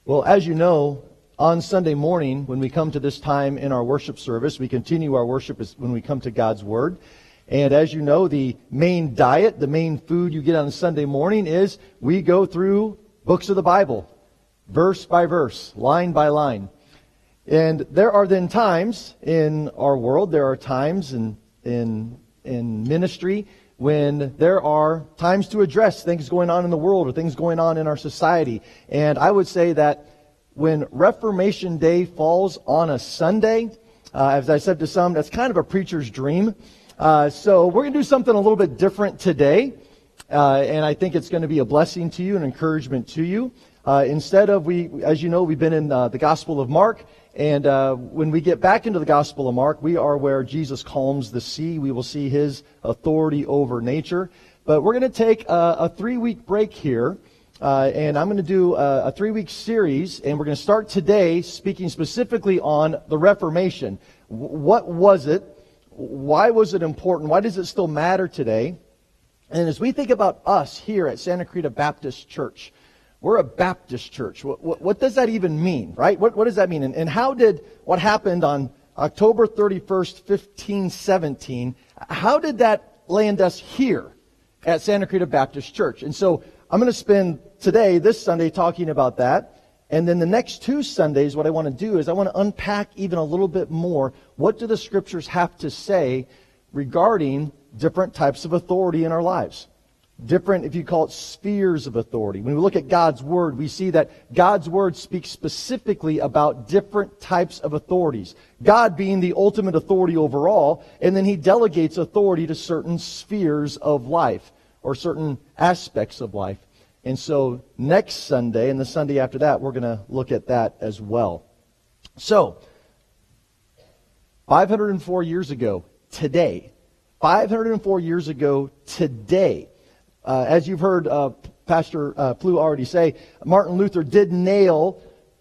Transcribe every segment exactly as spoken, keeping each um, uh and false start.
Well, as you know, on Sunday morning, when we come to this time in our worship service, we continue our worship when we come to God's Word. And as you know, the main diet, the main food you get on Sunday morning is we go through books of the Bible, verse by verse, line by line. And there are then times in our world, there are times in in in ministry when there are times to address things going on in the world or things going on in our society. And I would say that when Reformation Day falls on a Sunday, uh, as I said to some, that's kind of a preacher's dream. Uh, so we're going to do something a little bit different today. Uh, and I think it's going to be a blessing to you, an encouragement to you. Uh, instead of, we, as you know, we've been in uh, the Gospel of Mark. And uh, when we get back into the Gospel of Mark, we are where Jesus calms the sea. We will see his authority over nature. But we're going to take a, a three-week break here. Uh, and I'm going to do a, a three-week series. And we're going to start today speaking specifically on the Reformation. W- what was it? Why was it important? Why does it still matter today? And as we think about us here at Santa Cruz Baptist Church, we're a Baptist church. What, what, what does that even mean, right? What, what does that mean? And, and how did what happened on October thirty-first, fifteen seventeen, how did that land us here at Santa Cruz Baptist Church? And so I'm going to spend today, this Sunday, talking about that. And then the next two Sundays, what I want to do is I want to unpack even a little bit more. What do the Scriptures have to say regarding different types of authority in our lives? Different, if you call it, spheres of authority. When we look at God's Word, we see that God's Word speaks specifically about different types of authorities. God being the ultimate authority overall, and then He delegates authority to certain spheres of life, or certain aspects of life. And so next Sunday, and the Sunday after that, we're going to look at that as well. So, five hundred four years ago, today, five hundred four years ago, today, Uh, as you've heard uh, Pastor uh, Plu already say, Martin Luther did nail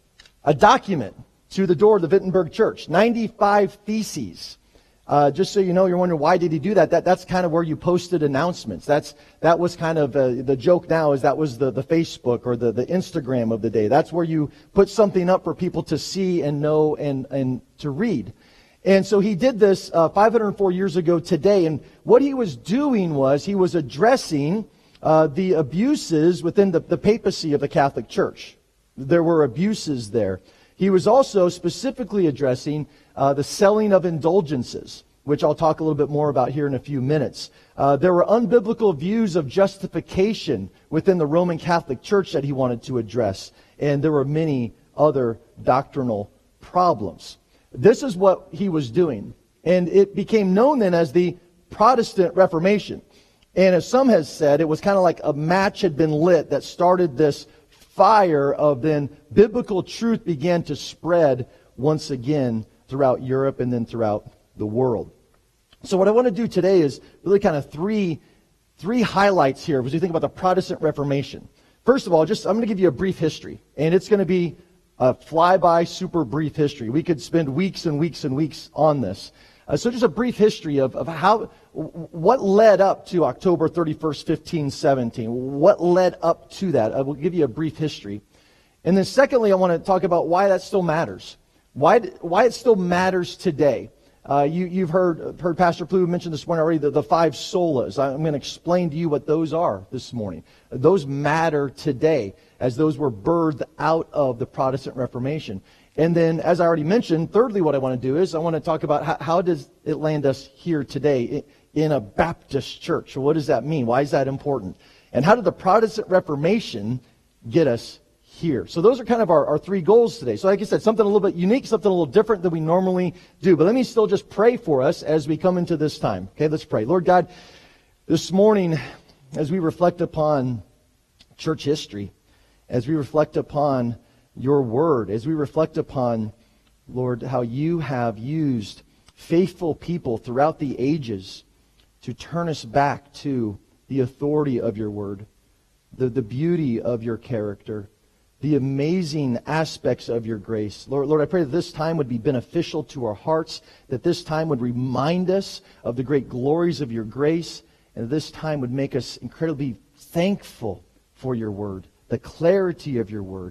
a document to the door of the Wittenberg Church, ninety-five theses. Uh, just so you know, you're wondering why did he do that? That that's kind of where you posted announcements. That's that was kind of uh, the joke now is that was the, the Facebook or the, the Instagram of the day. That's where you put something up for people to see and know and, and to read. And so he did this uh, five hundred four years ago today. And what he was doing was he was addressing uh, the abuses within the, the papacy of the Catholic Church. There were abuses there. He was also specifically addressing uh, the selling of indulgences, which I'll talk a little bit more about here in a few minutes. Uh, there were unbiblical views of justification within the Roman Catholic Church that he wanted to address. And there were many other doctrinal problems. This is what he was doing. And it became known then as the Protestant Reformation. And as some has said, it was kind of like a match had been lit that started this fire of then biblical truth began to spread once again throughout Europe and then throughout the world. So what I want to do today is really kind of three, three highlights here as we think about the Protestant Reformation. First of all, just I'm going to give you a brief history. And it's going to be a flyby, super brief history. We could spend weeks and weeks and weeks on this. Uh, so just a brief history of, of how, what led up to October thirty-first, fifteen seventeen. What led up to that? I will give you a brief history. And then secondly, I want to talk about why that still matters. Why, why it still matters today. Uh, you, you've heard, heard Pastor Plu mention this morning already, the, the five solas. I'm going to explain to you what those are this morning. Those matter today, as those were birthed out of the Protestant Reformation. And then, as I already mentioned, thirdly, what I want to do is I want to talk about how, how does it land us here today in a Baptist church. What does that mean? Why is that important? And how did the Protestant Reformation get us here? So those are kind of our, our three goals today. So like I said, something a little bit unique, something a little different than we normally do. But let me still just pray for us as we come into this time. Okay, let's pray. Lord God, this morning, as we reflect upon church history, as we reflect upon your word, as we reflect upon, Lord, how you have used faithful people throughout the ages to turn us back to the authority of your word, the, the beauty of your character, the amazing aspects of your grace. Lord, Lord, I pray that this time would be beneficial to our hearts, that this time would remind us of the great glories of your grace, and that this time would make us incredibly thankful for your word, the clarity of your word.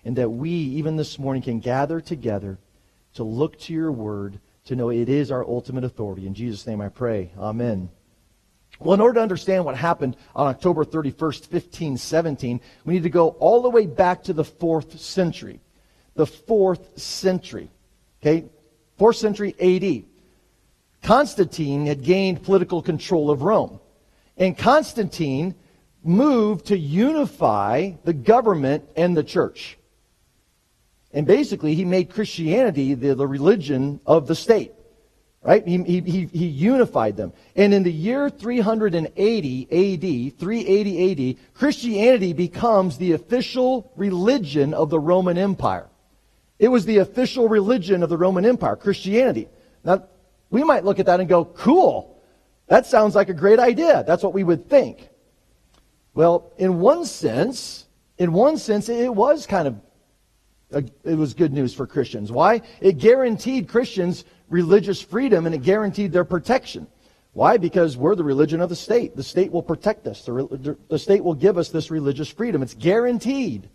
and that we, even this morning, can gather together to look to your word, to know it is our ultimate authority. In Jesus' name I pray. Amen. Well, in order to understand what happened on October thirty-first, fifteen seventeen, we need to go all the way back to the fourth century. The fourth century. Okay? fourth century A D. Constantine had gained political control of Rome. And Constantine moved to unify the government and the church. And basically, he made Christianity the, the religion of the state. Right? He, he, he, he unified them. And in the year three eighty A D, three eighty A D, Christianity becomes the official religion of the Roman Empire. It was the official religion of the Roman Empire, Christianity. Now, we might look at that and go, cool. That sounds like a great idea. That's what we would think. Well, in one sense, in one sense, it was kind of, a, it was good news for Christians. Why? It guaranteed Christians religious freedom, and it guaranteed their protection. Why? Because we're the religion of the state. The state will protect us. The, the state will give us this religious freedom. It's guaranteed.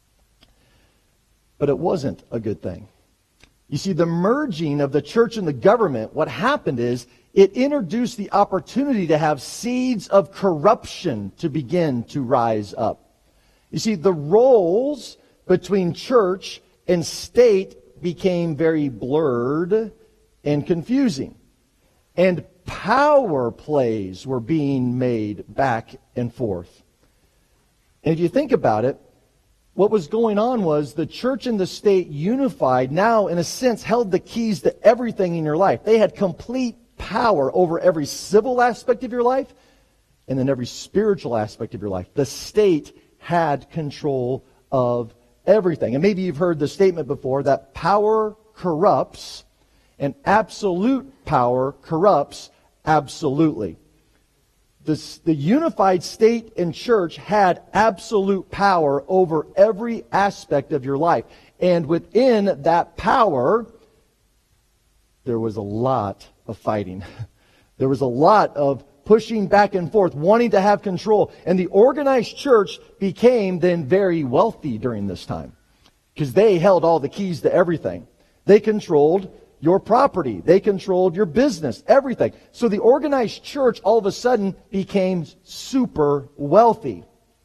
But it wasn't a good thing. You see, the merging of the church and the government, what happened is it introduced the opportunity to have seeds of corruption to begin to rise up. You see, the roles between church and state became very blurred and confusing. And power plays were being made back and forth. And if you think about it, what was going on was the church and the state unified, now in a sense held the keys to everything in your life. They had complete power over every civil aspect of your life and then every spiritual aspect of your life. The state had control of everything. And maybe you've heard the statement before that power corrupts and absolute power corrupts absolutely. This, the unified state and church had absolute power over every aspect of your life. And within that power, there was a lot of fighting. There was a lot of pushing back and forth, wanting to have control. And the organized church became then very wealthy during this time because they held all the keys to everything. They controlled your property. They controlled your business, everything. So the organized church all of a sudden became super wealthy.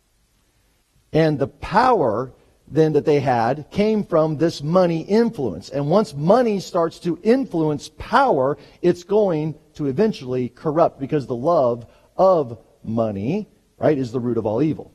And the power then that they had came from this money influence. And once money starts to influence power, it's going to eventually corrupt because the love of money, right, is the root of all evil.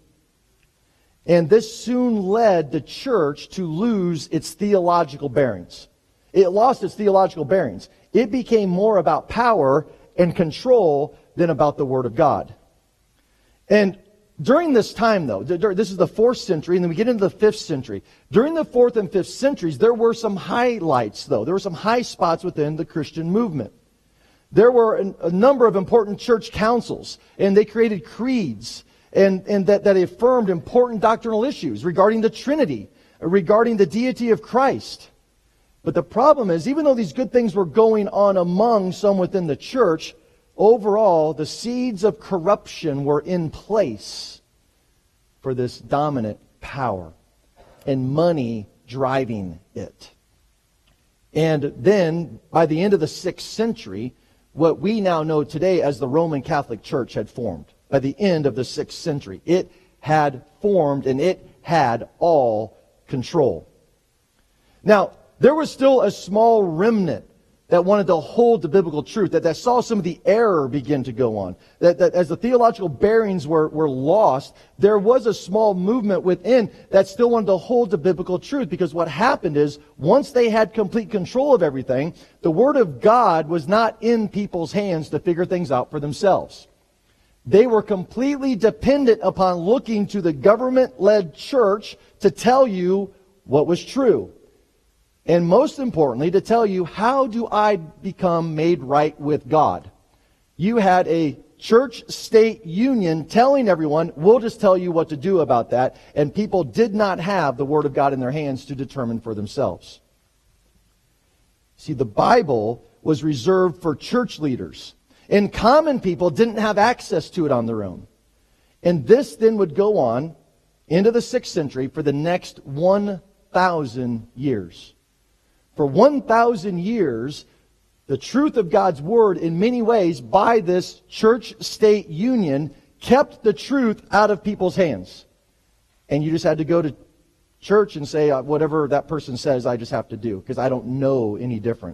And this soon led the church to lose its theological bearings. It lost its theological bearings. It became more about power and control than about the Word of God. And during this time, though, this is the fourth century, and then we get into the fifth century. During the fourth and fifth centuries, there were some highlights, though. There were some high spots within the Christian movement. There were a number of important church councils, and they created creeds, and, and that, that affirmed important doctrinal issues regarding the Trinity, regarding the deity of Christ. But the problem is, even though these good things were going on among some within the church, overall, the seeds of corruption were in place for this dominant power and money driving it. And then, by the end of the sixth century, what we now know today as the Roman Catholic Church had formed. By the end of the sixth century, it had formed and it had all control. Now, there was still a small remnant that wanted to hold the biblical truth, that, that saw some of the error begin to go on. That, that as the theological bearings were, were lost, there was a small movement within that still wanted to hold the biblical truth. Because what happened is, once they had complete control of everything, the Word of God was not in people's hands to figure things out for themselves. They were completely dependent upon looking to the government-led church to tell you what was true. And most importantly, to tell you, how do I become made right with God? You had a church-state union telling everyone, we'll just tell you what to do about that. And people did not have the Word of God in their hands to determine for themselves. See, the Bible was reserved for church leaders. And common people didn't have access to it on their own. And this then would go on into the sixth century for the next one thousand years. For one thousand years, the truth of God's Word, in many ways, by this church-state union, kept the truth out of people's hands. And you just had to go to church and say, whatever that person says, I just have to do, because I don't know any different.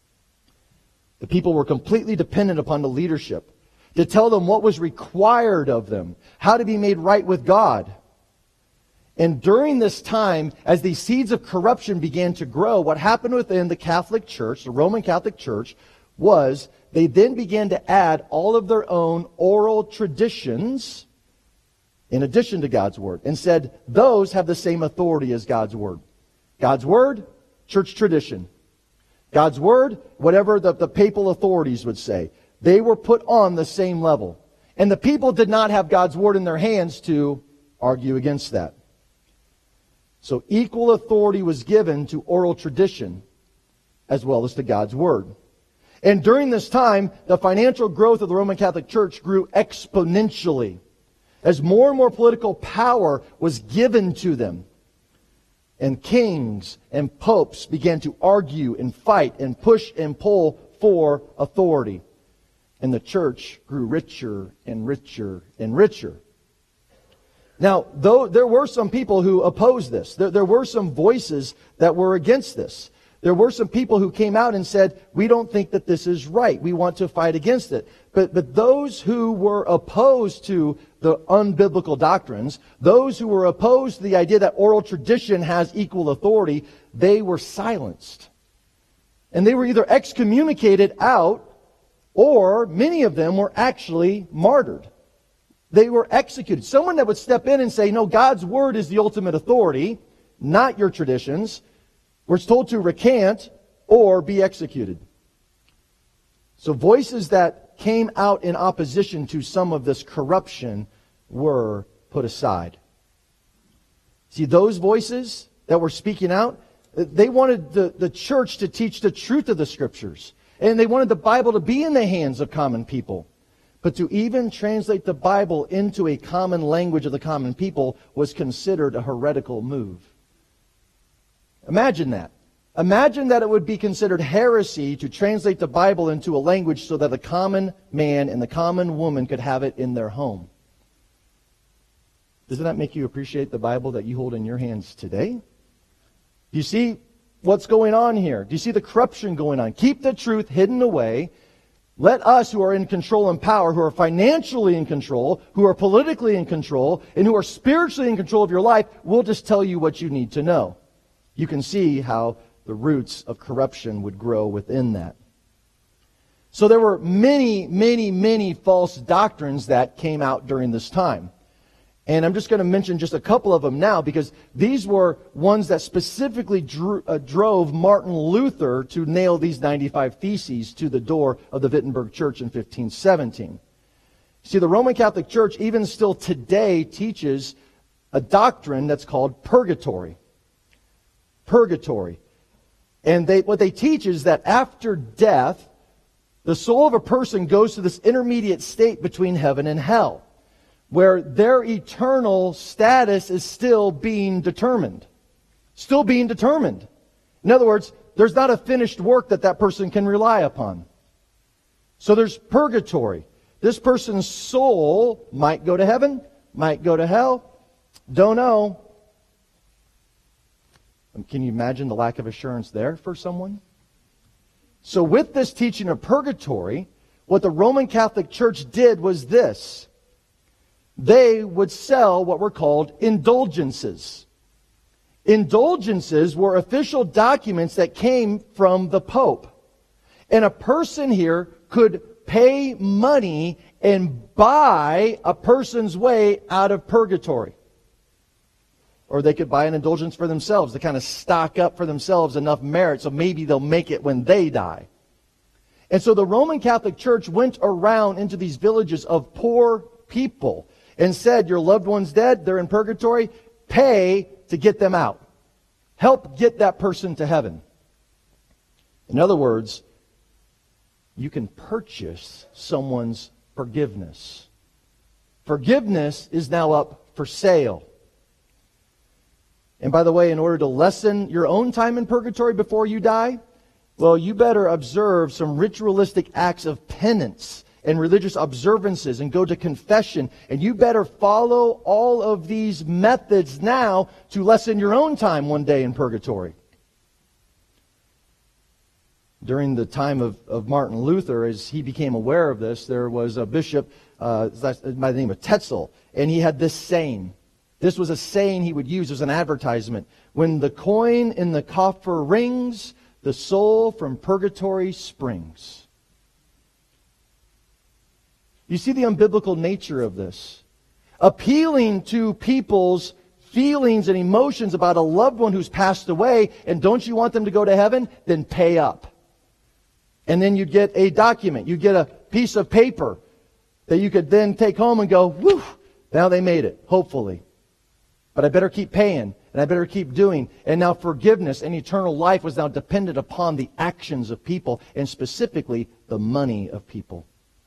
The people were completely dependent upon the leadership to tell them what was required of them, how to be made right with God. And during this time, as these seeds of corruption began to grow, what happened within the Catholic Church, the Roman Catholic Church, was they then began to add all of their own oral traditions in addition to God's Word, and said those have the same authority as God's Word. God's Word, church tradition. God's Word, whatever the, the papal authorities would say. They were put on the same level. And the people did not have God's Word in their hands to argue against that. So equal authority was given to oral tradition as well as to God's Word. And during this time, the financial growth of the Roman Catholic Church grew exponentially as more and more political power was given to them. And kings and popes began to argue and fight and push and pull for authority. And the church grew richer and richer and richer. Now, though there were some people who opposed this, there, there were some voices that were against this. There were some people who came out and said, we don't think that this is right. We want to fight against it. But, but those who were opposed to the unbiblical doctrines, those who were opposed to the idea that oral tradition has equal authority, they were silenced. And they were either excommunicated out, or many of them were actually martyred. They were executed. Someone that would step in and say, no, God's Word is the ultimate authority, not your traditions. We're told to recant or be executed. So voices that came out in opposition to some of this corruption were put aside. See, those voices that were speaking out, they wanted the, the church to teach the truth of the Scriptures. And they wanted the Bible to be in the hands of common people. But to even translate the Bible into a common language of the common people was considered a heretical move. Imagine that. Imagine that it would be considered heresy to translate the Bible into a language so that the common man and the common woman could have it in their home. Doesn't that make you appreciate the Bible that you hold in your hands today? Do you see what's going on here? Do you see the corruption going on? Keep the truth hidden away. Let us who are in control and power, who are financially in control, who are politically in control, and who are spiritually in control of your life, we'll just tell you what you need to know. You can see how the roots of corruption would grow within that. So there were many, many, many false doctrines that came out during this time. And I'm just going to mention just a couple of them now, because these were ones that specifically drew, uh, drove Martin Luther to nail these ninety-five Theses to the door of the Wittenberg Church in fifteen seventeen. See, the Roman Catholic Church, even still today, teaches a doctrine that's called purgatory. Purgatory. And they, what they teach is that after death, the soul of a person goes to this intermediate state between heaven and hell, where their eternal status is still being determined. Still being determined. In other words, there's not a finished work that that person can rely upon. So there's purgatory. This person's soul might go to heaven, might go to hell. Don't know. Can you imagine the lack of assurance there for someone? So with this teaching of purgatory, what the Roman Catholic Church did was this. They would sell what were called indulgences. Indulgences were official documents that came from the Pope. And a person here could pay money and buy a person's way out of purgatory. Or they could buy an indulgence for themselves to kind of stock up for themselves enough merit so maybe they'll make it when they die. And so the Roman Catholic Church went around into these villages of poor people and said, your loved one's dead, they're in purgatory, pay to get them out. Help get that person to heaven. In other words, you can purchase someone's forgiveness. Forgiveness is now up for sale. And by the way, in order to lessen your own time in purgatory before you die, well, you better observe some ritualistic acts of penance and religious observances and go to confession. And you better follow all of these methods now to lessen your own time one day in purgatory. During the time of, of Martin Luther, as he became aware of this, there was a bishop uh, by the name of Tetzel, and he had this saying. This was a saying he would use as an advertisement. When the coin in the coffer rings, the soul from purgatory springs. You see the unbiblical nature of this. Appealing to people's feelings and emotions about a loved one who's passed away, and don't you want them to go to heaven? Then pay up. And then you'd get a document. You'd get a piece of paper that you could then take home and go, whew, now they made it, hopefully. But I better keep paying, and I better keep doing. And now forgiveness and eternal life was now dependent upon the actions of people, and specifically the money of people.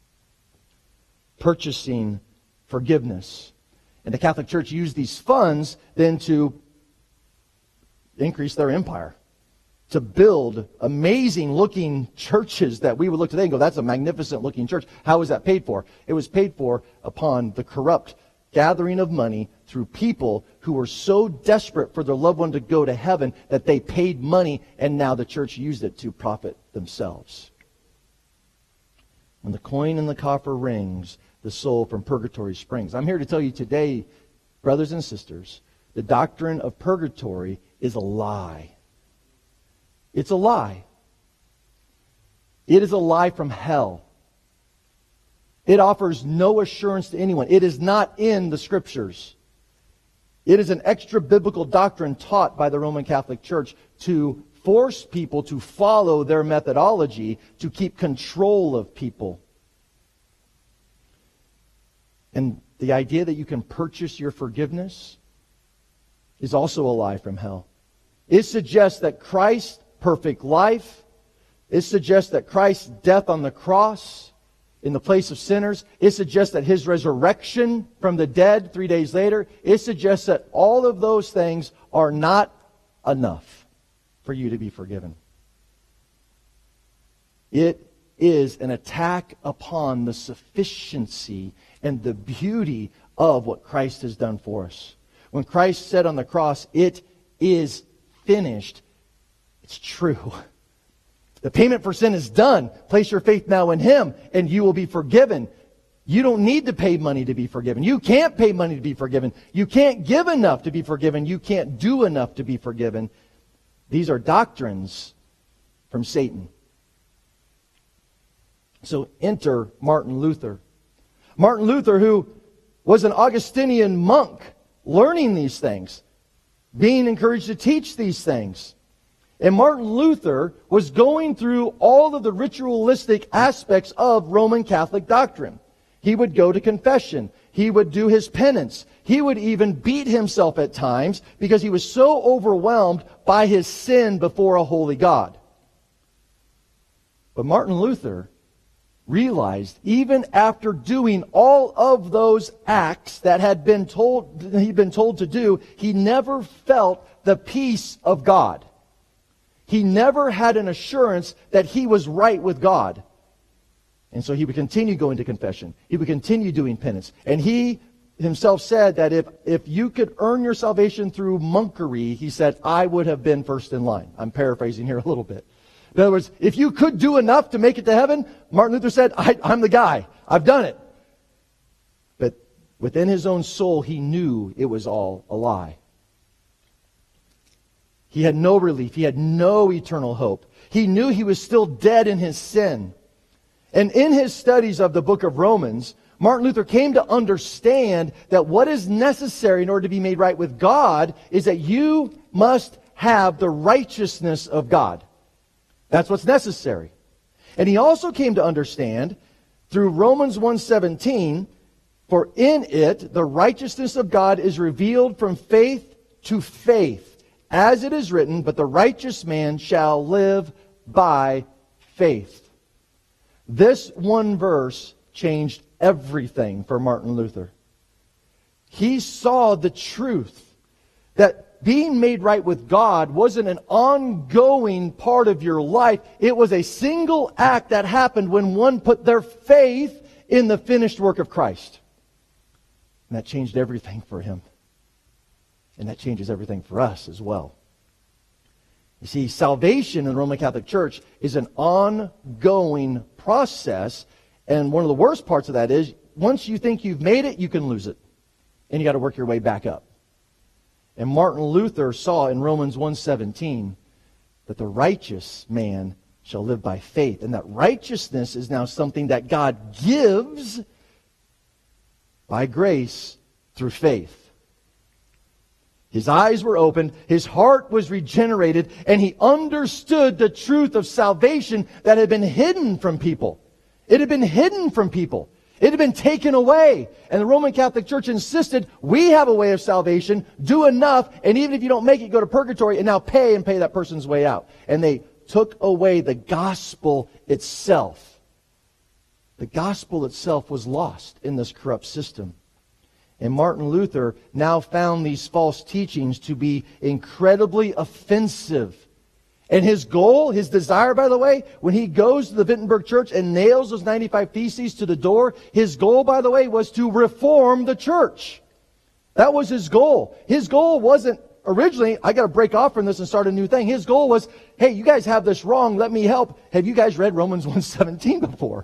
Purchasing forgiveness. And the Catholic Church used these funds then to increase their empire, to build amazing looking churches that we would look today and go, that's a magnificent looking church. How was that paid for? It was paid for upon the corrupt gathering of money through people who were so desperate for their loved one to go to heaven that they paid money, and now the church used it to profit themselves. When the coin in the coffer rings, the soul from purgatory springs. I'm here to tell you today, brothers and sisters, the doctrine of purgatory is a lie. It's a lie. It is a lie from hell. It offers no assurance to anyone. It is not in the Scriptures. It is an extra-biblical doctrine taught by the Roman Catholic Church to force people to follow their methodology to keep control of people. And the idea that you can purchase your forgiveness is also a lie from hell. It suggests that Christ's perfect life, it suggests that Christ's death on the cross in the place of sinners, it suggests that His resurrection from the dead three days later, it suggests that all of those things are not enough for you to be forgiven. It is an attack upon the sufficiency and the beauty of what Christ has done for us. When Christ said on the cross, "It is finished," it's true. The payment for sin is done. Place your faith now in Him, and you will be forgiven. You don't need to pay money to be forgiven. You can't pay money to be forgiven. You can't give enough to be forgiven. You can't do enough to be forgiven. These are doctrines from Satan. So enter Martin Luther. Martin Luther, who was an Augustinian monk, learning these things, being encouraged to teach these things. And Martin Luther was going through all of the ritualistic aspects of Roman Catholic doctrine. He would go to confession. He would do his penance. He would even beat himself at times because he was so overwhelmed by his sin before a holy God. But Martin Luther realized, even after doing all of those acts that had been told, he'd been told to do, he never felt the peace of God. He never had an assurance that he was right with God. And so he would continue going to confession. He would continue doing penance. And he himself said that if, if you could earn your salvation through monkery, he said, I would have been first in line. I'm paraphrasing here a little bit. In other words, if you could do enough to make it to heaven, Martin Luther said, I, I'm the guy. I've done it. But within his own soul, he knew it was all a lie. He had no relief. He had no eternal hope. He knew he was still dead in his sin. And in his studies of the book of Romans, Martin Luther came to understand that what is necessary in order to be made right with God is that you must have the righteousness of God. That's what's necessary. And he also came to understand through Romans one seventeen, for in it the righteousness of God is revealed from faith to faith, as it is written, but the righteous man shall live by faith. This one verse changed everything for Martin Luther. He saw the truth that being made right with God wasn't an ongoing part of your life. It was a single act that happened when one put their faith in the finished work of Christ. And that changed everything for him. And that changes everything for us as well. You see, salvation in the Roman Catholic Church is an ongoing process. And one of the worst parts of that is, once you think you've made it, you can lose it. And you got to work your way back up. And Martin Luther saw in Romans one seventeen that the righteous man shall live by faith. And that righteousness is now something that God gives by grace through faith. His eyes were opened, his heart was regenerated, and he understood the truth of salvation that had been hidden from people. It had been hidden from people. It had been taken away. And the Roman Catholic Church insisted, we have a way of salvation, do enough, and even if you don't make it, go to purgatory, and now pay and pay that person's way out. And they took away the gospel itself. The gospel itself was lost in this corrupt system. And Martin Luther now found these false teachings to be incredibly offensive. And his goal, his desire, by the way, when he goes to the Wittenberg church and nails those ninety-five Theses to the door, his goal, by the way, was to reform the church. That was his goal. His goal wasn't originally, I got to break off from this and start a new thing. His goal was, hey, you guys have this wrong, let me help. Have you guys read Romans one seventeen before?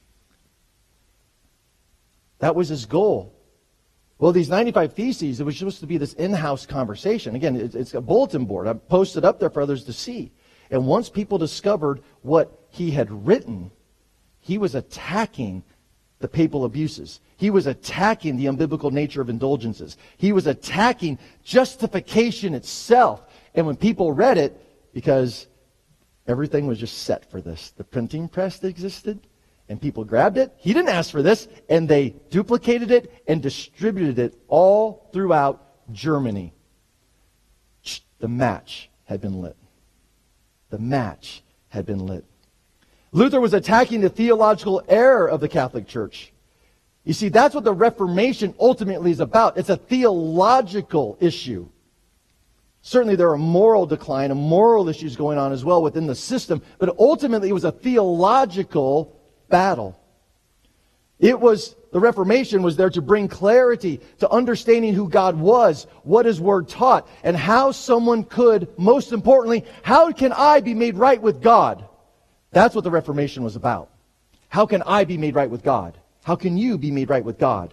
That was his goal. Well, these ninety-five Theses, it was supposed to be this in-house conversation. Again, it's a bulletin board. I posted up there for others to see. And once people discovered what he had written, he was attacking the papal abuses. He was attacking the unbiblical nature of indulgences. He was attacking justification itself. And when people read it, because everything was just set for this, the printing press existed, and people grabbed it. He didn't ask for this. And they duplicated it and distributed it all throughout Germany. The match had been lit. The match had been lit. Luther was attacking the theological error of the Catholic Church. You see, that's what the Reformation ultimately is about. It's a theological issue. Certainly there are moral decline and moral issues going on as well within the system. But ultimately it was a theological battle. It was, the Reformation was there to bring clarity to understanding who God was, what His Word taught, and how someone could, most importantly, how can I be made right with God? That's what the Reformation was about. How can I be made right with God? How can you be made right with God?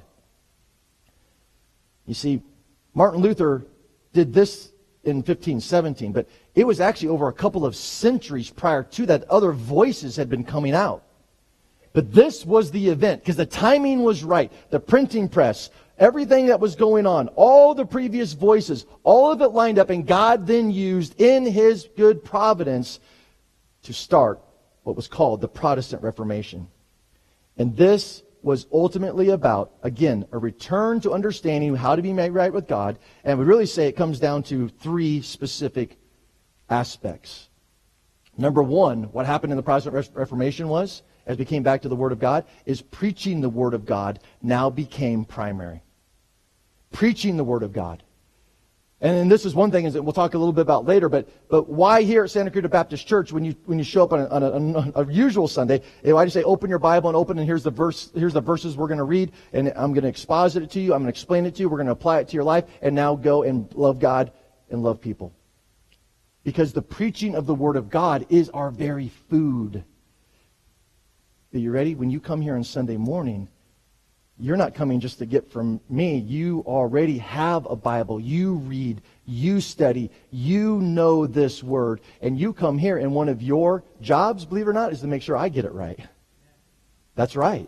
You see, Martin Luther did this in fifteen seventeen, but it was actually over a couple of centuries prior to that other voices had been coming out. But this was the event, because the timing was right. The printing press, everything that was going on, all the previous voices, all of it lined up, and God then used in His good providence to start what was called the Protestant Reformation. And this was ultimately about, again, a return to understanding how to be made right with God. And we really say it comes down to three specific aspects. Number one, what happened in the Protestant Reformation was, as we came back to the Word of God, is preaching the Word of God now became primary. Preaching the Word of God. And, and this is one thing is that we'll talk a little bit about later, but but why here at Santa Cruz Baptist Church, when you when you show up on a, on a, on a usual Sunday, why do you say open your Bible and open and here's the verse, here's the verses we're going to read, and I'm going to exposit it to you, I'm going to explain it to you, we're going to apply it to your life, and now go and love God and love people. Because the preaching of the Word of God is our very food. Are you ready? When you come here on Sunday morning, you're not coming just to get from me. You already have a Bible. You read, you study, you know this Word, and you come here, and one of your jobs, believe it or not, is to make sure I get it right. That's right.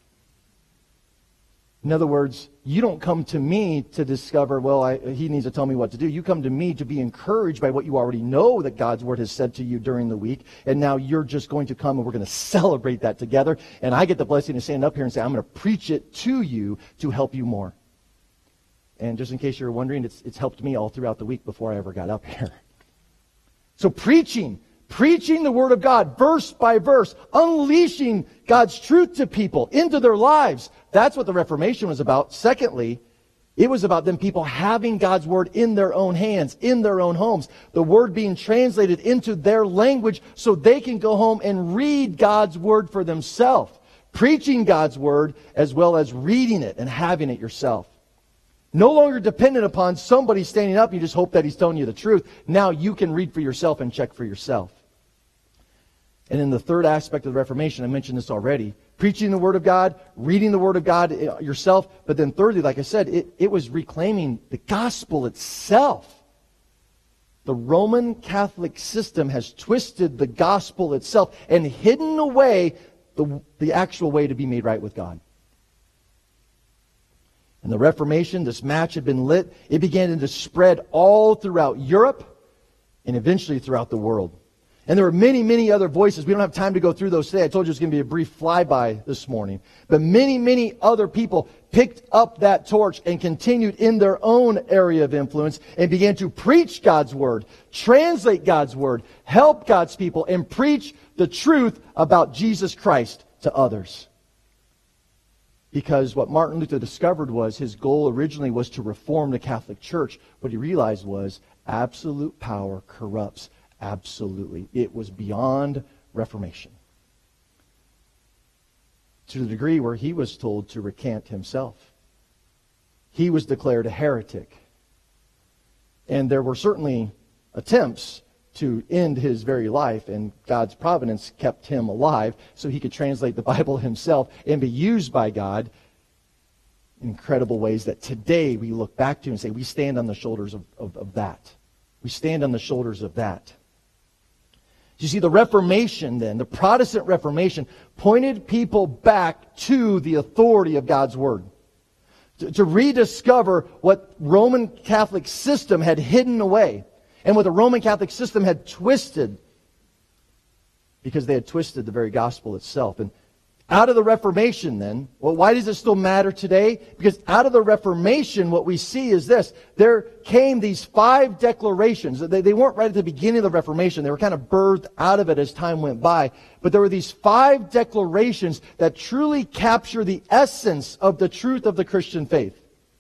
In other words, you don't come to me to discover, well, I, he needs to tell me what to do. You come to me to be encouraged by what you already know that God's Word has said to you during the week. And now you're just going to come and we're going to celebrate that together. And I get the blessing to stand up here and say, I'm going to preach it to you to help you more. And just in case you're wondering, it's, it's helped me all throughout the week before I ever got up here. So preaching. Preaching the Word of God, verse by verse, unleashing God's truth to people, into their lives. That's what the Reformation was about. Secondly, It was about them people having God's Word in their own hands, in their own homes. The Word being translated into their language so they can go home and read God's Word for themselves. Preaching God's Word as well as reading it and having it yourself. No longer dependent upon somebody standing up and you just hope that he's telling you the truth. Now you can read for yourself and check for yourself. And in the third aspect of the Reformation, I mentioned this already, preaching the Word of God, reading the Word of God yourself, but then thirdly, like I said, it, it was reclaiming the gospel itself. The Roman Catholic system has twisted the gospel itself and hidden away the, the actual way to be made right with God. And the Reformation, this match had been lit. It began to spread all throughout Europe and eventually throughout the world. And there were many, many other voices. We don't have time to go through those today. I told you it was going to be a brief flyby this morning. But many, many other people picked up that torch and continued in their own area of influence and began to preach God's Word, translate God's Word, help God's people, and preach the truth about Jesus Christ to others. Because what Martin Luther discovered was his goal originally was to reform the Catholic Church. What he realized was absolute power corrupts absolutely. It was beyond reformation. To the degree where he was told to recant himself. He was declared a heretic. And there were certainly attempts to end his very life, and God's providence kept him alive so he could translate the Bible himself and be used by God in incredible ways that today we look back to and say, we stand on the shoulders of, of, of that. We stand on the shoulders of that. You see, the Reformation then, the Protestant Reformation, pointed people back to the authority of God's Word. To, to rediscover what Roman Catholic system had hidden away. And what the Roman Catholic system had twisted, because they had twisted the very gospel itself. And out of the Reformation then, well, why does it still matter today? Because out of the Reformation, what we see is this. There came these five declarations. They, they weren't right at the beginning of the Reformation. They were kind of birthed out of it as time went by. But there were these five declarations that truly capture the essence of the truth of the Christian faith.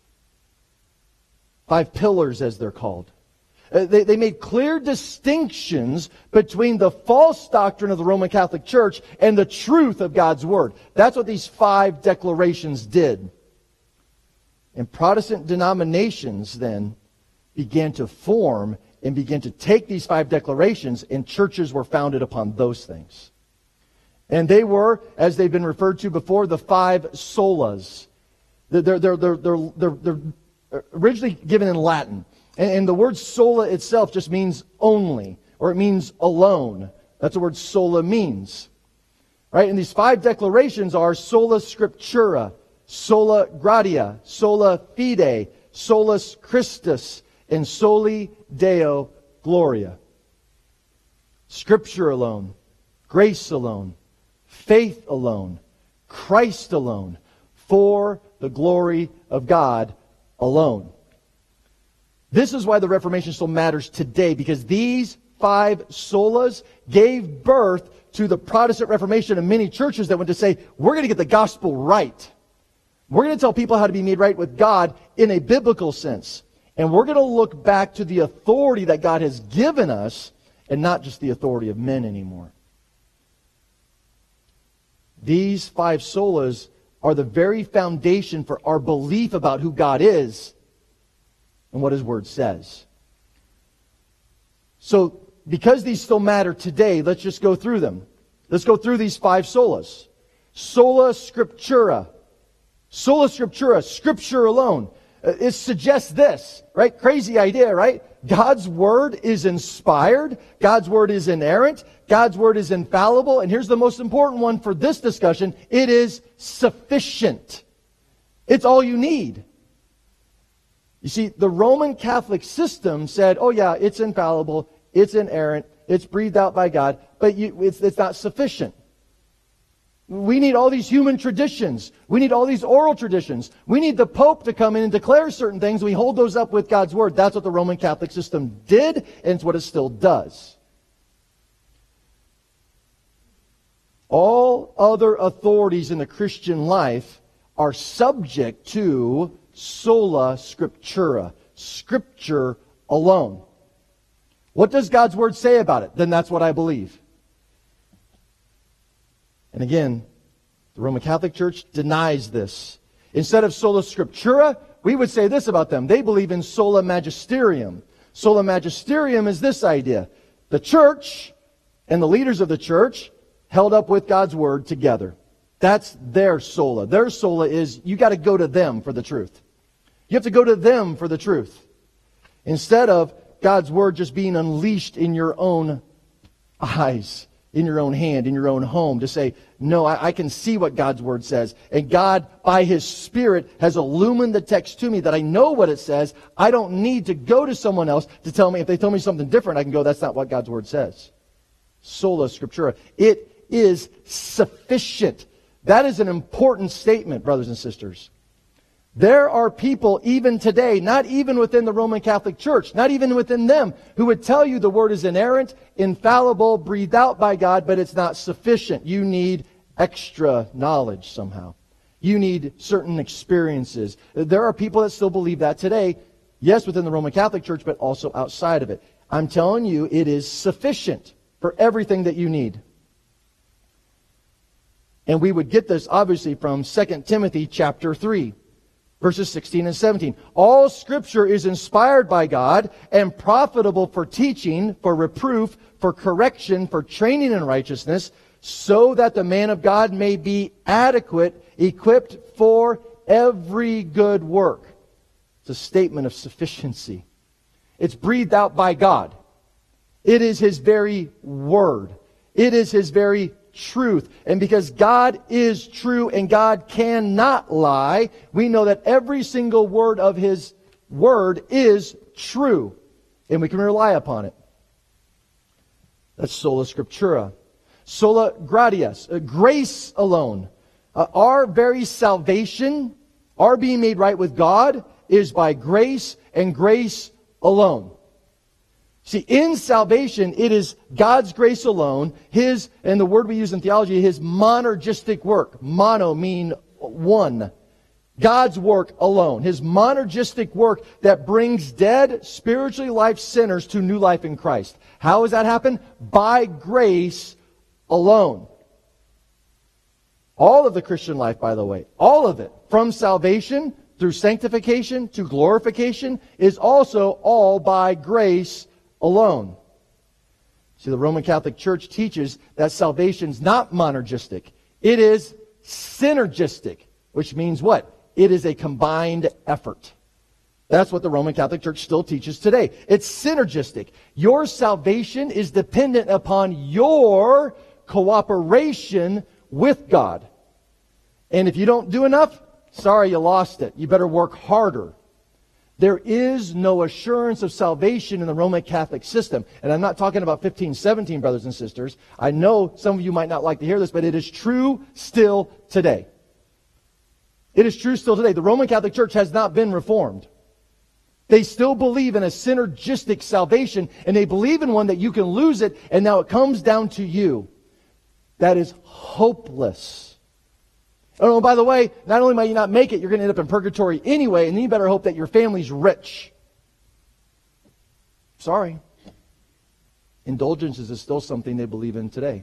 Five pillars, as they're called. They, they made clear distinctions between the false doctrine of the Roman Catholic Church and the truth of God's Word. That's what these five declarations did. And Protestant denominations then began to form and began to take these five declarations, and churches were founded upon those things. And they were, as they've been referred to before, the five solas. They're, they're, they're, they're, they're, they're originally given in Latin. And the word sola itself just means only, or it means alone. That's what the word sola means. Right? And these five declarations are sola scriptura, sola gratia, sola fide, solus Christus, and soli Deo gloria. Scripture alone, grace alone, faith alone, Christ alone, for the glory of God alone. This is why the Reformation still matters today, because these five solas gave birth to the Protestant Reformation and many churches that went to say, we're going to get the gospel right. We're going to tell people how to be made right with God in a biblical sense. And we're going to look back to the authority that God has given us and not just the authority of men anymore. These five solas are the very foundation for our belief about who God is and what His Word says. So, because these still matter today, let's just go through them. Let's go through these five solas. Sola Scriptura. Sola Scriptura, Scripture alone. It suggests this, right? Crazy idea, right? God's Word is inspired. God's Word is inerrant. God's Word is infallible. And here's the most important one for this discussion. It is sufficient. It's all you need. You see, the Roman Catholic system said, oh yeah, it's infallible, it's inerrant, it's breathed out by God, but you, it's, it's not sufficient. We need all these human traditions. We need all these oral traditions. We need the Pope to come in and declare certain things. We hold those up with God's Word. That's what the Roman Catholic system did, and it's what it still does. All other authorities in the Christian life are subject to sola scriptura, Scripture alone. What does God's Word say about it? Then that's what I believe. And again, the Roman Catholic Church denies this. Instead of sola scriptura, we would say this about them. They believe in sola magisterium. Sola magisterium is this idea. The church and the leaders of the church held up with God's Word together. That's their sola. Their sola is you got to go to them for the truth. You have to go to them for the truth. Instead of God's Word just being unleashed in your own eyes, in your own hand, in your own home, to say, no, I, I can see what God's Word says. And God, by His Spirit, has illumined the text to me that I know what it says. I don't need to go to someone else to tell me. If they tell me something different, I can go, that's not what God's Word says. Sola Scriptura. It is sufficient. That is an important statement, brothers and sisters. There are people even today, not even within the Roman Catholic Church, not even within them, who would tell you the Word is inerrant, infallible, breathed out by God, but it's not sufficient. You need extra knowledge somehow. You need certain experiences. There are people that still believe that today, yes, within the Roman Catholic Church, but also outside of it. I'm telling you, it is sufficient for everything that you need. And we would get this, obviously, from Second Timothy chapter three. Verses sixteen and seventeen. All Scripture is inspired by God and profitable for teaching, for reproof, for correction, for training in righteousness, so that the man of God may be adequate, equipped for every good work. It's a statement of sufficiency. It's breathed out by God. It is His very Word. It is His very truth. And because God is true and God cannot lie, we know that every single word of His Word is true. And we can rely upon it. That's sola scriptura. Sola gratia, uh, grace alone. Uh, our very salvation, our being made right with God, is by grace and grace alone. See, in salvation, it is God's grace alone, His, and the word we use in theology, His monergistic work. Mono mean one. God's work alone. His monergistic work that brings dead, spiritually life sinners to new life in Christ. How does that happen? By grace alone. All of the Christian life, by the way, all of it, from salvation through sanctification to glorification, is also all by grace alone. See, the Roman Catholic Church teaches that salvation is not monergistic. It is synergistic, which means what? It is a combined effort. That's what the Roman Catholic Church still teaches today. It's synergistic. Your salvation is dependent upon your cooperation with God. And if you don't do enough, sorry, you lost it. You better work harder. There is no assurance of salvation in the Roman Catholic system. And I'm not talking about fifteen seventeen, brothers and sisters. I know some of you might not like to hear this, but it is true still today. It is true still today. The Roman Catholic Church has not been reformed. They still believe in a synergistic salvation, and they believe in one that you can lose it, and now it comes down to you. That is hopeless. Oh, by the way, not only might you not make it, you're going to end up in purgatory anyway, and then you better hope that your family's rich. Sorry. Indulgences is still something they believe in today.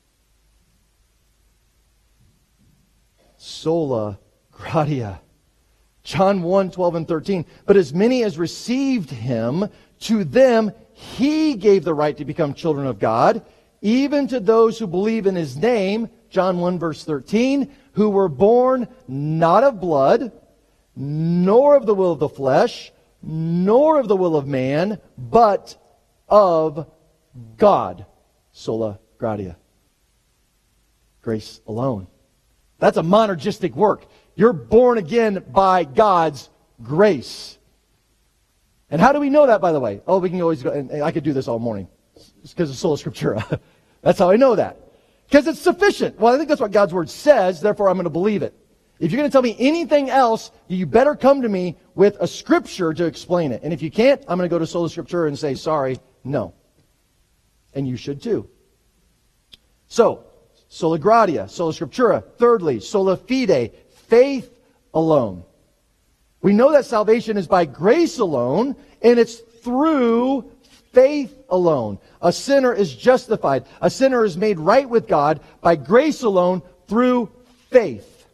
Sola gratia. John one, twelve and thirteen. But as many as received Him, to them He gave the right to become children of God, even to those who believe in His name, John one, verse thirteen, who were born not of blood, nor of the will of the flesh, nor of the will of man, but of God. Sola gratia. Grace alone. That's a monergistic work. You're born again by God's grace. And how do we know that, by the way? Oh, we can always go, and I could do this all morning. It's because of sola scriptura. That's how I know that. Because it's sufficient. Well, I think that's what God's Word says, therefore I'm going to believe it. If you're going to tell me anything else, you better come to me with a scripture to explain it. And if you can't, I'm going to go to sola scriptura and say, sorry, no. And you should too. So, sola gratia, sola scriptura. Thirdly, sola fide, faith alone. We know that salvation is by grace alone, and it's through faith alone. A sinner is justified. A sinner is made right with God by grace alone through faith.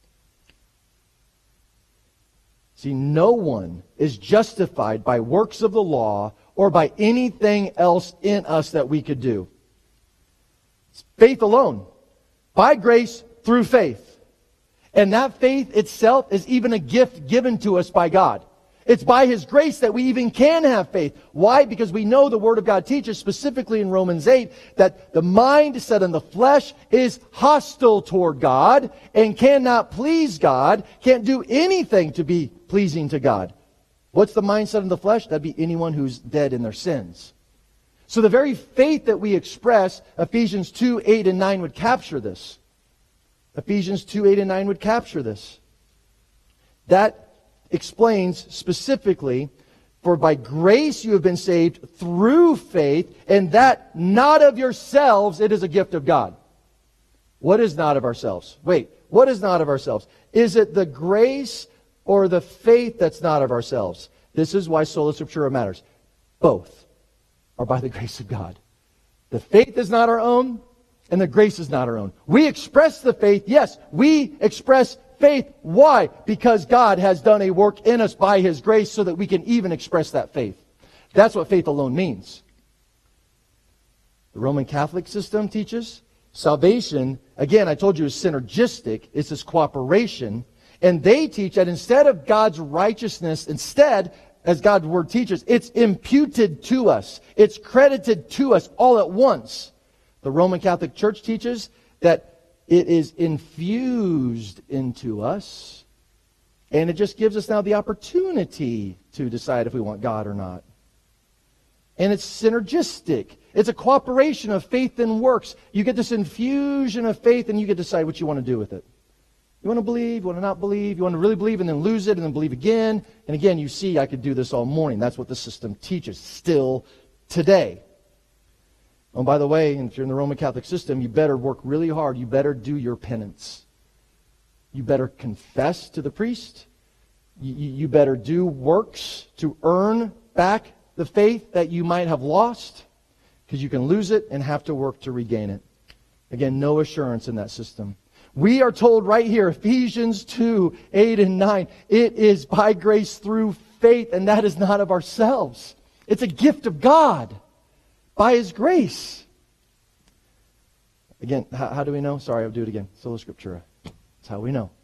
See, no one is justified by works of the law or by anything else in us that we could do. It's faith alone. By grace through faith. And that faith itself is even a gift given to us by God. It's by His grace that we even can have faith. Why? Because we know the Word of God teaches specifically in Romans eight that the mind set on the flesh is hostile toward God and cannot please God, can't do anything to be pleasing to God. What's the mindset of the flesh? That'd be anyone who's dead in their sins. So the very faith that we express, Ephesians two, eight, and nine would capture this. Ephesians two, eight, and nine would capture this. That explains specifically, for by grace you have been saved through faith, and that not of yourselves, it is a gift of God. What is not of ourselves? Wait, what is not of ourselves? Is it the grace or the faith that's not of ourselves? This is why sola scriptura matters. Both are by the grace of God. The faith is not our own, and the grace is not our own. We express the faith, yes, we express faith. Why? Because God has done a work in us by His grace so that we can even express that faith. That's what faith alone means. The Roman Catholic system teaches salvation, again, I told you, is synergistic. It's this cooperation. And they teach that instead of God's righteousness, instead, as God's Word teaches, it's imputed to us. It's credited to us all at once. The Roman Catholic Church teaches that it is infused into us, and it just gives us now the opportunity to decide if we want God or not. And it's synergistic. It's a cooperation of faith and works. You get this infusion of faith, and you get to decide what you want to do with it. You want to believe, you want to not believe, you want to really believe and then lose it and then believe again. And again, you see, I could do this all morning. That's what the system teaches still today. Oh, by the way, if you're in the Roman Catholic system, you better work really hard. You better do your penance. You better confess to the priest. You, you better do works to earn back the faith that you might have lost, because you can lose it and have to work to regain it. Again, no assurance in that system. We are told right here, Ephesians two, eight and nine, it is by grace through faith, and that is not of ourselves. It's a gift of God by His grace. Again, how, how do we know? Sorry, I'll do it again. Sola Scriptura. That's how we know.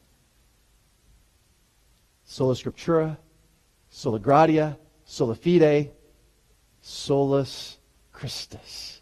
Sola Scriptura, Sola Gratia, Sola Fide, Solus Christus.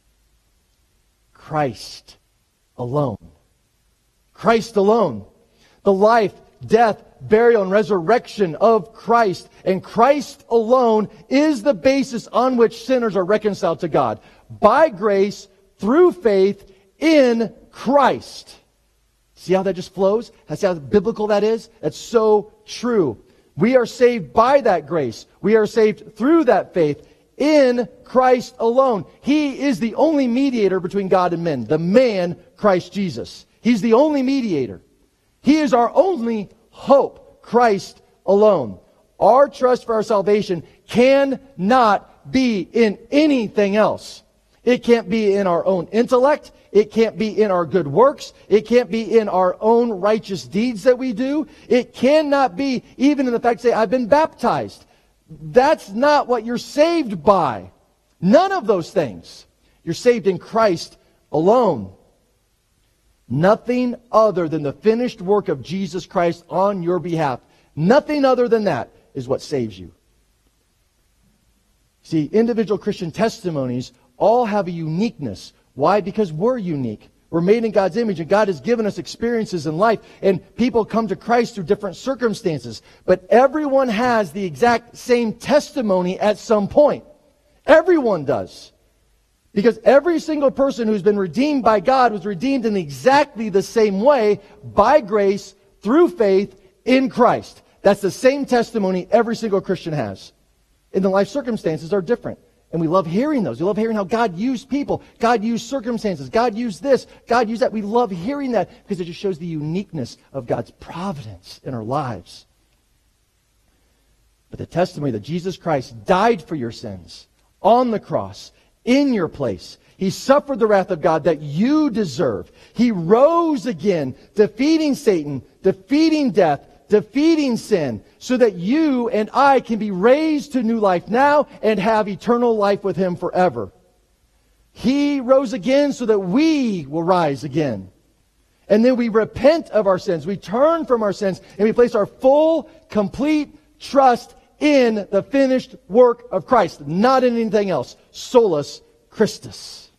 Christ alone. Christ alone. The life, death, burial, and resurrection of Christ. And Christ alone is the basis on which sinners are reconciled to God. By grace, through faith, in Christ. See how that just flows? See how biblical that is? That's so true. We are saved by that grace. We are saved through that faith in Christ alone. He is the only mediator between God and men. The man, Christ Jesus. He's the only mediator. He is our only hope. Christ alone. Our trust for our salvation cannot be in anything else. It can't be in our own intellect. It can't be in our good works. It can't be in our own righteous deeds that we do. It cannot be even in the fact to say, I've been baptized. That's not what you're saved by. None of those things. You're saved in Christ alone. Nothing other than the finished work of Jesus Christ on your behalf. Nothing other than that is what saves you. See, individual Christian testimonies all have a uniqueness. Why? Because we're unique. We're made in God's image, and God has given us experiences in life, and people come to Christ through different circumstances. But everyone has the exact same testimony at some point. Everyone does. Because every single person who's been redeemed by God was redeemed in exactly the same way, by grace, through faith, in Christ. That's the same testimony every single Christian has. And the life circumstances are different. And we love hearing those. We love hearing how God used people. God used circumstances. God used this. God used that. We love hearing that because it just shows the uniqueness of God's providence in our lives. but the testimony that Jesus Christ died for your sins on the cross, in your place. He suffered the wrath of God that you deserve. He rose again, defeating Satan, defeating death, defeating sin, so that you and I can be raised to new life now and have eternal life with Him forever. He rose again so that we will rise again. And then we repent of our sins. We turn from our sins and we place our full, complete trust in the finished work of Christ, not in anything else. Solus Christus.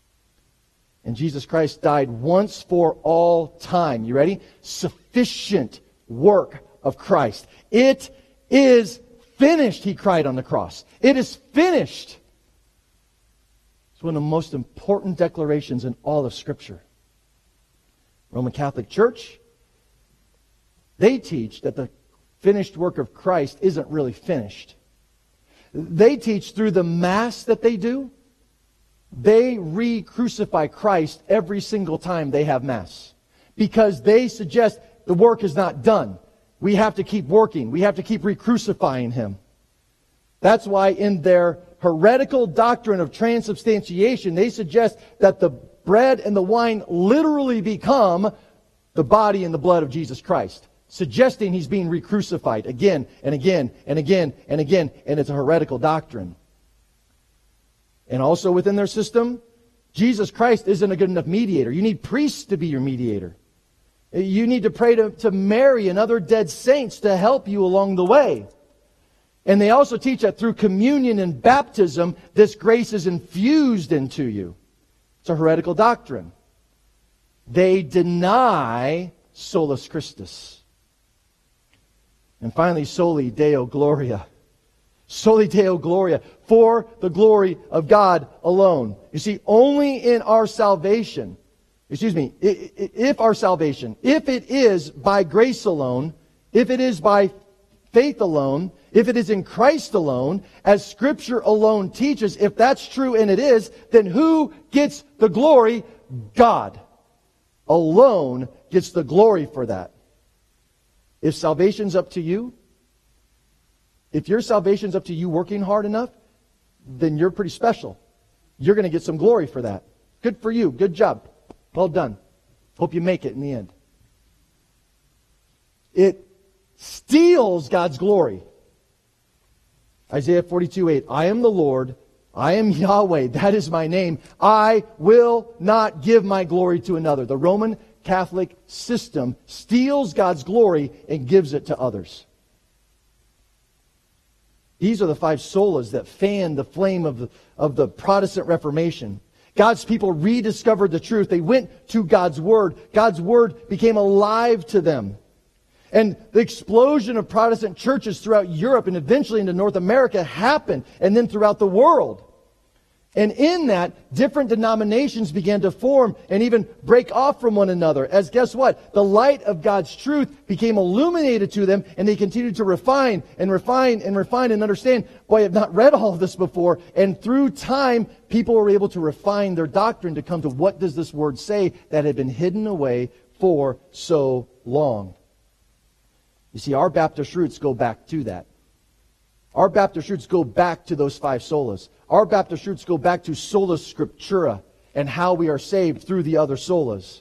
And Jesus Christ died once for all time. You ready? Sufficient work of Christ. It is finished, He cried on the cross. It is finished. It's one of the most important declarations in all of Scripture. Roman Catholic Church, they teach that the finished work of Christ isn't really finished. They teach through the Mass that they do, they re-crucify Christ every single time they have Mass. Because they suggest the work is not done. We have to keep working. We have to keep re-crucifying Him. That's why in their heretical doctrine of transubstantiation, they suggest that the bread and the wine literally become the body and the blood of Jesus Christ, suggesting He's being re-crucified again and again and again and again, and it's a heretical doctrine. And also within their system, Jesus Christ isn't a good enough mediator. You need priests to be your mediator. You need to pray to, to Mary and other dead saints to help you along the way. And they also teach that through communion and baptism, this grace is infused into you. It's a heretical doctrine. They deny solus Christus. And finally, soli Deo Gloria. Soli Deo Gloria, for the glory of God alone. You see, only in our salvation, excuse me, if our salvation, if it is by grace alone, if it is by faith alone, if it is in Christ alone, as Scripture alone teaches, if that's true and it is, then who gets the glory? God alone gets the glory for that. If salvation's up to you, if your salvation's up to you working hard enough, then you're pretty special. You're going to get some glory for that. Good for you. Good job. Well done. Hope you make it in the end. It steals God's glory. Isaiah forty-two eight, I am the Lord, I am Yahweh, that is my name. I will not give my glory to another. The Roman Catholic system steals God's glory and gives it to others. These are the five solas that fanned the flame of the, of the Protestant Reformation. God's people rediscovered the truth. They went to God's Word. God's Word became alive to them. And the explosion of Protestant churches throughout Europe and eventually into North America happened, and then throughout the world. And in that, different denominations began to form and even break off from one another. As guess what? The light of God's truth became illuminated to them, and they continued to refine and refine and refine and understand. Boy, I've not read all of this before. And through time, people were able to refine their doctrine to come to what does this word say that had been hidden away for so long. You see, our Baptist roots go back to that. Our Baptist roots go back to those five solas. Our Baptist roots go back to sola scriptura and how we are saved through the other solas.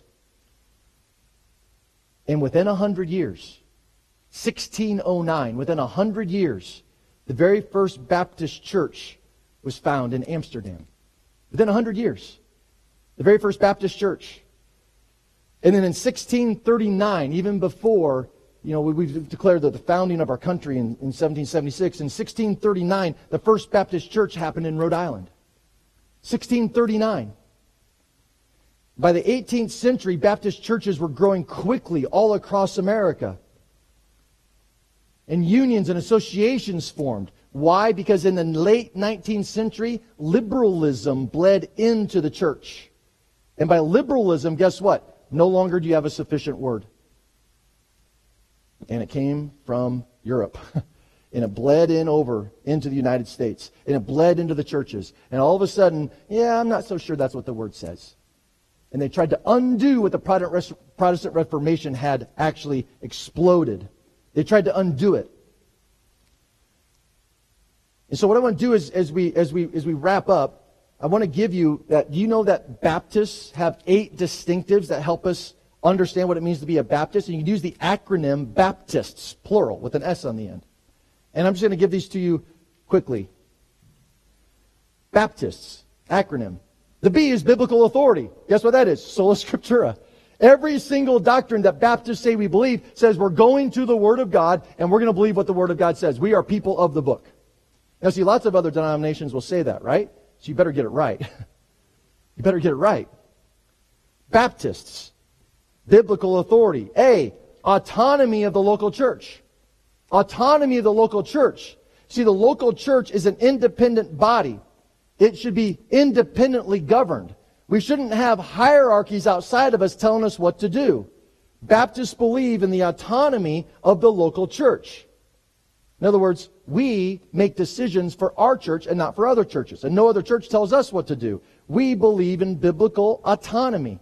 And within a hundred years, sixteen oh nine, within a hundred years, the very first Baptist church was found in Amsterdam. Within a hundred years, the very first Baptist church. And then in sixteen thirty-nine, even before, you know, we've declared that the founding of our country in, in seventeen seventy-six. In sixteen thirty-nine, the first Baptist church happened in Rhode Island. sixteen thirty-nine. By the eighteenth century, Baptist churches were growing quickly all across America. And unions and associations formed. Why? Because in the late nineteenth century, liberalism bled into the church. And by liberalism, guess what? No longer do you have a sufficient word. And it came from Europe. And it bled in over into the United States. And it bled into the churches. And all of a sudden, yeah, I'm not so sure that's what the word says. And they tried to undo what the Protestant Reformation had actually exploded. They tried to undo it. And so what I want to do is, as we, as we, as we wrap up, I want to give you that, do you know that Baptists have eight distinctives that help us understand what it means to be a Baptist? And you can use the acronym Baptists, plural, with an S on the end. And I'm just going to give these to you quickly. Baptists, acronym. The B is biblical authority. Guess what that is? Sola Scriptura. Every single doctrine that Baptists say we believe says we're going to the Word of God and we're going to believe what the Word of God says. We are people of the book. Now see, lots of other denominations will say that, right? So you better get it right. You better get it right. Baptists, biblical authority. A, autonomy of the local church. Autonomy of the local church. See, the local church is an independent body. It should be independently governed. We shouldn't have hierarchies outside of us telling us what to do. Baptists believe in the autonomy of the local church. In other words, we make decisions for our church and not for other churches. And no other church tells us what to do. We believe in biblical autonomy.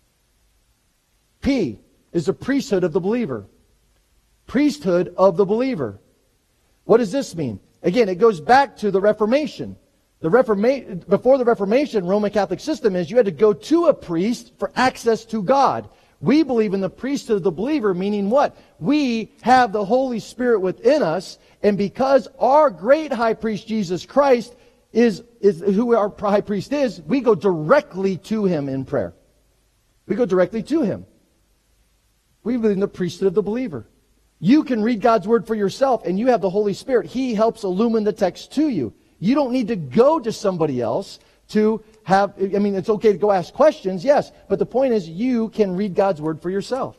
P is the priesthood of the believer. Priesthood of the believer. What does this mean? Again, it goes back to the Reformation. The Reforma- before the Reformation, Roman Catholic system is you had to go to a priest for access to God. We believe in the priesthood of the believer, meaning what? We have the Holy Spirit within us, and because our great high priest, Jesus Christ, is, is who our high priest is, we go directly to Him in prayer. We go directly to Him. We believe in the priesthood of the believer. You can read God's Word for yourself, and you have the Holy Spirit. He helps illumine the text to you. You don't need to go to somebody else to have, I mean, it's okay to go ask questions, yes, but the point is you can read God's Word for yourself.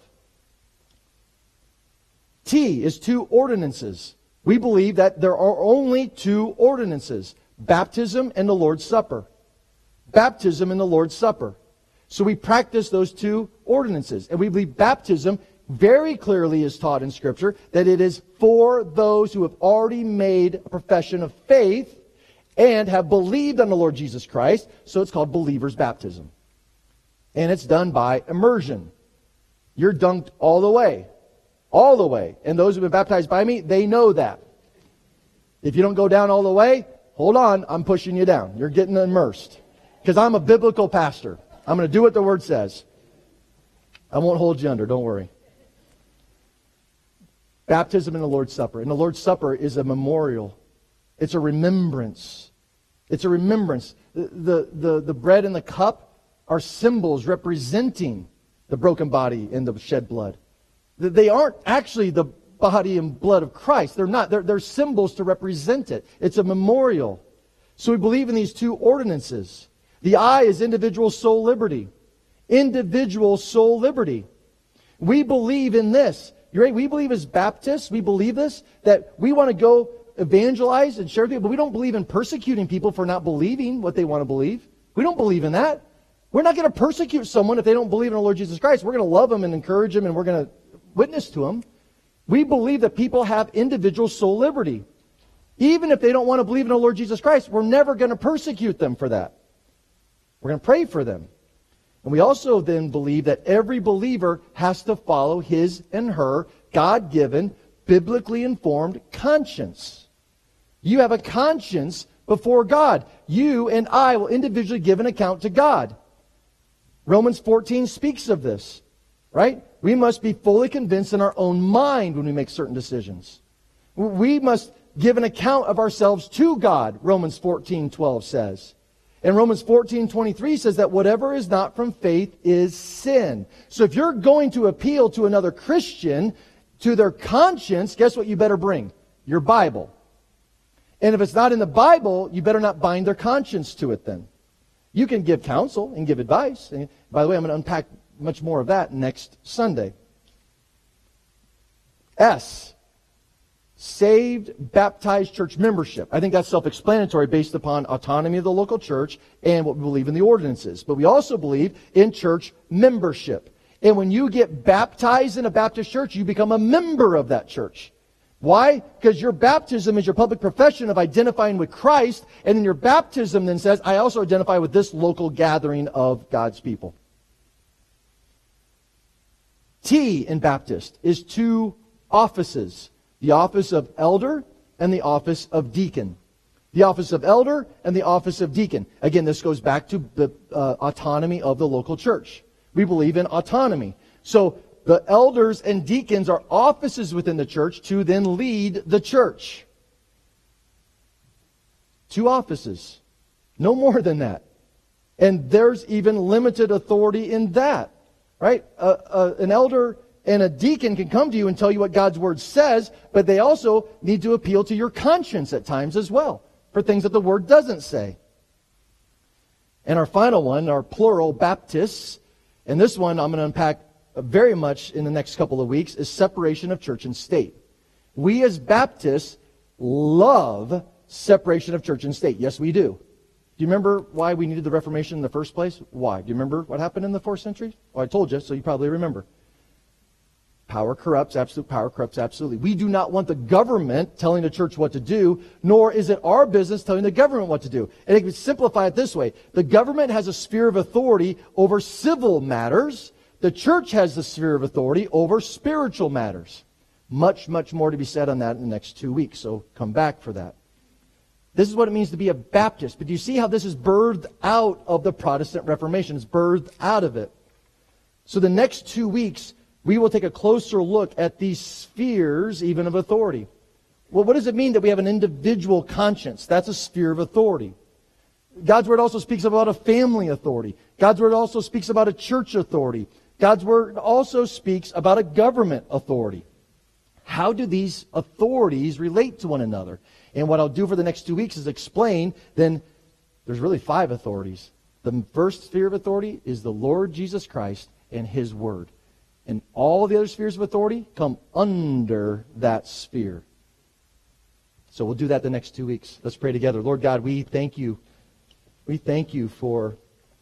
T is two ordinances. We believe that there are only two ordinances, baptism and the Lord's Supper. Baptism and the Lord's Supper. So we practice those two ordinances. And we believe baptism very clearly is taught in Scripture that it is for those who have already made a profession of faith and have believed on the Lord Jesus Christ. So it's called believer's baptism. And it's done by immersion. You're dunked all the way. All the way. And those who have been baptized by me, they know that. If you don't go down all the way, hold on, I'm pushing you down. You're getting immersed. Because I'm a biblical pastor. I'm going to do what the Word says. I won't hold you under, don't worry. Baptism and the Lord's Supper. And the Lord's Supper is a memorial. It's a remembrance. It's a remembrance. The, the, the, the bread and the cup are symbols representing the broken body and the shed blood. They aren't actually the body and blood of Christ. They're not. They're, they're symbols to represent it. It's a memorial. So we believe in these two ordinances. The I is individual soul liberty. Individual soul liberty. We believe in this. You're right? We believe as Baptists, we believe this, that we want to go evangelize and share with people, but we don't believe in persecuting people for not believing what they want to believe. We don't believe in that. We're not going to persecute someone if they don't believe in the Lord Jesus Christ. We're going to love them and encourage them, and we're going to witness to them. We believe that people have individual soul liberty. Even if they don't want to believe in the Lord Jesus Christ, we're never going to persecute them for that. We're going to pray for them. And we also then believe that every believer has to follow his and her God-given, biblically informed conscience. You have a conscience before God. You and I will individually give an account to God. Romans fourteen speaks of this, right? We must be fully convinced in our own mind when we make certain decisions. We must give an account of ourselves to God, Romans fourteen twelve says. And Romans fourteen twenty-three says that whatever is not from faith is sin. So if you're going to appeal to another Christian, to their conscience, guess what you better bring? Your Bible. And if it's not in the Bible, you better not bind their conscience to it then. You can give counsel and give advice. And by the way, I'm going to unpack much more of that next Sunday. S. Saved, baptized church membership. I think that's self-explanatory based upon autonomy of the local church and what we believe in the ordinances. But we also believe in church membership. And when you get baptized in a Baptist church, you become a member of that church. Why? Because your baptism is your public profession of identifying with Christ, and then your baptism then says, I also identify with this local gathering of God's people. T in Baptist is two offices. The office of elder and the office of deacon. The office of elder and the office of deacon. Again, this goes back to the uh, autonomy of the local church. We believe in autonomy. So the elders and deacons are offices within the church to then lead the church. Two offices. No more than that. And there's even limited authority in that. Right? Uh, uh, an elder and a deacon can come to you and tell you what God's Word says, but they also need to appeal to your conscience at times as well, for things that the Word doesn't say. And our final one, our plural, Baptists, and this one I'm going to unpack very much in the next couple of weeks, is separation of church and state. We as Baptists love separation of church and state. Yes, we do. Do you remember why we needed the Reformation in the first place? Why? Do you remember what happened in the fourth century? Well, I told you, so you probably remember. Power corrupts, absolute power corrupts absolutely. We do not want the government telling the church what to do, nor is it our business telling the government what to do. And I can simplify it this way. The government has a sphere of authority over civil matters. The church has the sphere of authority over spiritual matters. Much, much more to be said on that in the next two weeks, so come back for that. This is what it means to be a Baptist. But do you see how this is birthed out of the Protestant Reformation? It's birthed out of it. So the next two weeks, we will take a closer look at these spheres even of authority. Well, what does it mean that we have an individual conscience? That's a sphere of authority. God's Word also speaks about a family authority. God's Word also speaks about a church authority. God's Word also speaks about a government authority. How do these authorities relate to one another? And what I'll do for the next two weeks is explain, then there's really five authorities. The first sphere of authority is the Lord Jesus Christ and His Word. And all the other spheres of authority come under that sphere. So we'll do that the next two weeks. Let's pray together. Lord God, we thank you. We thank you for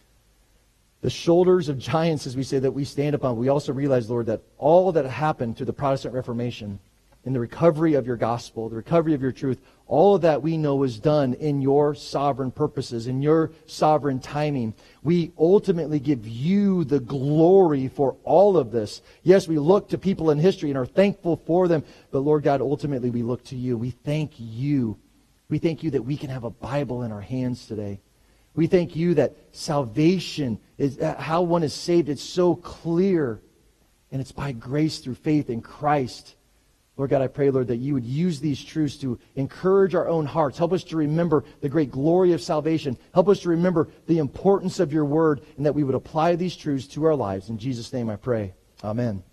the shoulders of giants, as we say, that we stand upon. We also realize, Lord, that all that happened through the Protestant Reformation, in the recovery of your gospel, the recovery of your truth, all of that we know was done in your sovereign purposes, in your sovereign timing. We ultimately give you the glory for all of this. Yes, we look to people in history and are thankful for them, but Lord God, ultimately we look to you. We thank you. We thank you that we can have a Bible in our hands today. We thank you that salvation is how one is saved. It's so clear, and it's by grace through faith in Christ. Lord God, I pray, Lord, that you would use these truths to encourage our own hearts. Help us to remember the great glory of salvation. Help us to remember the importance of your word, and that we would apply these truths to our lives. In Jesus' name I pray. Amen.